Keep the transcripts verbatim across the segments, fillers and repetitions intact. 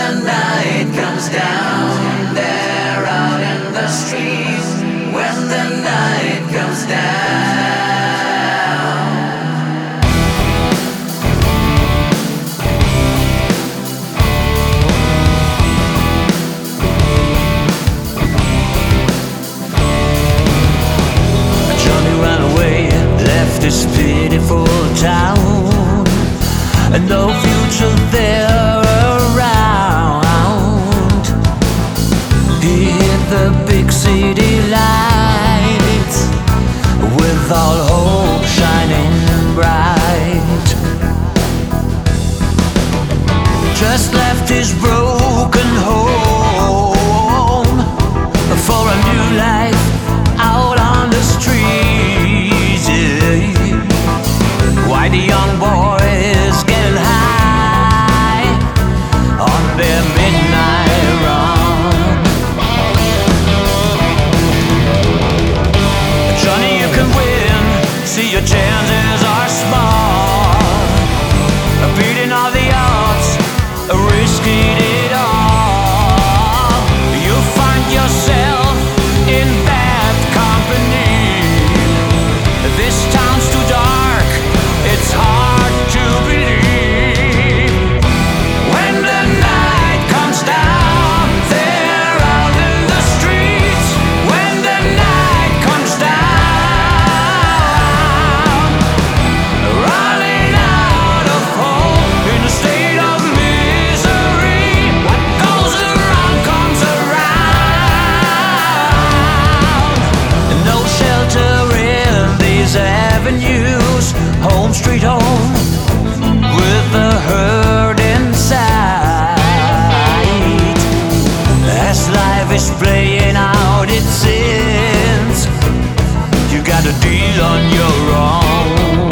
the night comes down, they're out in the streets. When the night comes down. Johnny ran away, left this pitiful town, and no future there around. He hit the big city lights, with all hope shining bright. Just left his broken home for a new life out on the streets. Yeah. Why the young boys getting high on their midnight run? Johnny, you can win, see your chances are small. Beating all the odds, risking it all. You'll find yourself in bad company. This town's too dark, it's hard to believe. When the night comes down, they're out in the streets. When the night comes down, running out of hope in a state of misery. What goes around comes around. No shelter in these avenues, home street home, with the hurt inside. As life is playing out its sins, you gotta deal on your own.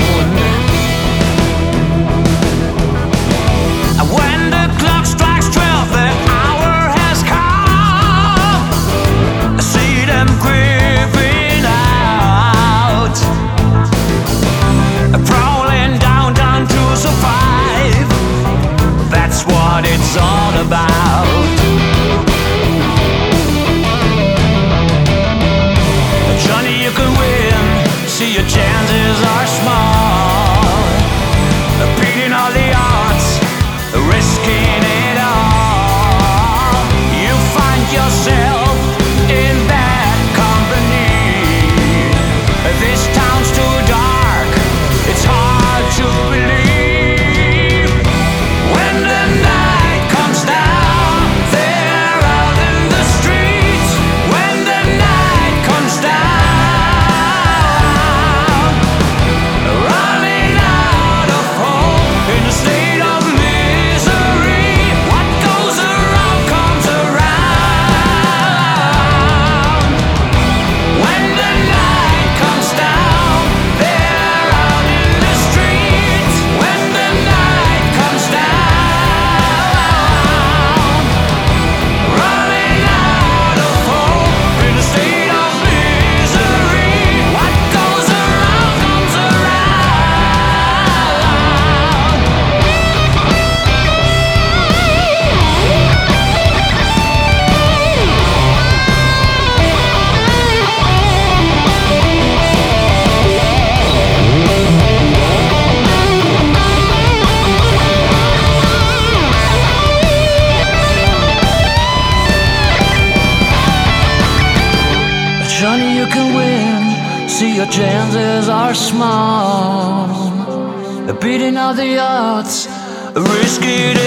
When the clock strikes twelve, the hour has come. See them creeping out, prowling down, down to survive. That's what it's all about. Johnny, you can win, see your chances are small. Beating all the odds, risking it all. You find yourself in bad company. This town's too dark, it's hard to believe. When the night comes down, they're out in the streets. When the night comes down, running out of hope in a state of misery. What goes around comes around. When the night comes down, they're out in the streets. When the night comes down, running out of hope in a state of misery. What goes around comes around. Johnny, you can win, see your chances are small. Beating all the odds, risking it